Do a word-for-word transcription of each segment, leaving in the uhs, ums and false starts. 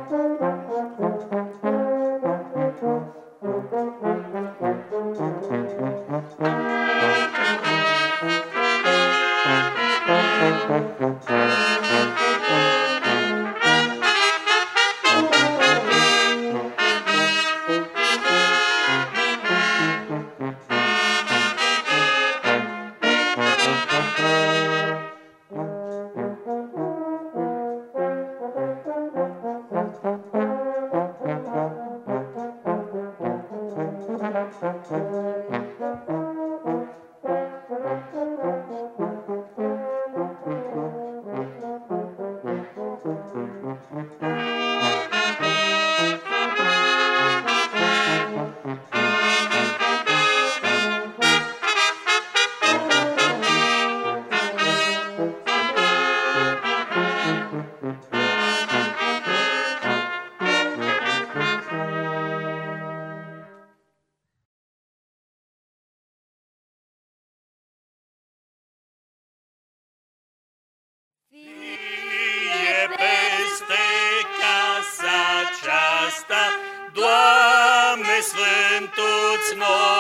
Fie peste casa aceasta, Doamne, Sfântul-ți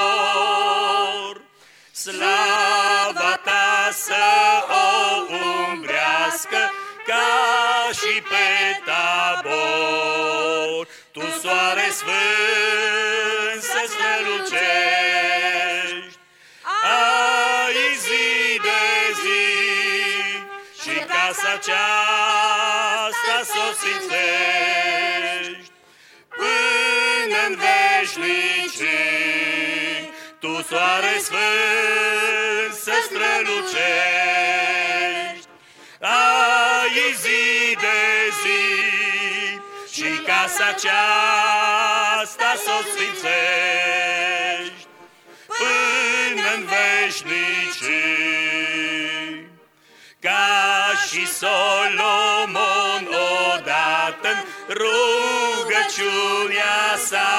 nor, slava Ta să o umbrească ca și pe Tabor. Tu, soare sfânt, să strălucești, ai zi de zi, și casa aceasta s-o sfințești până-n veșnicii. Tu, soare sfânt, să strălucești, ai zi de zi, și casa aceasta s-o sfințești până-n veșnicii. Ca și Solomon odată-n rugăciunea sa,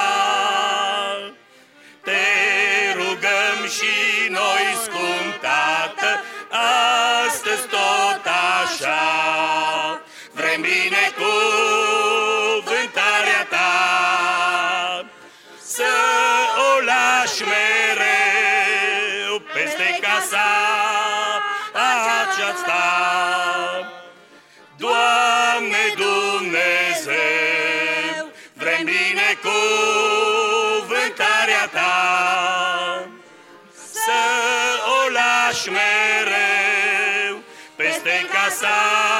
te rugăm și noi, scump Tată, astăzi tot așa. Vrem binecuvântarea Ta, să o lași mereu peste casa aceasta. Doamne Dumnezeu, vrem binecuvântarea Ta, să o lași mereu peste casa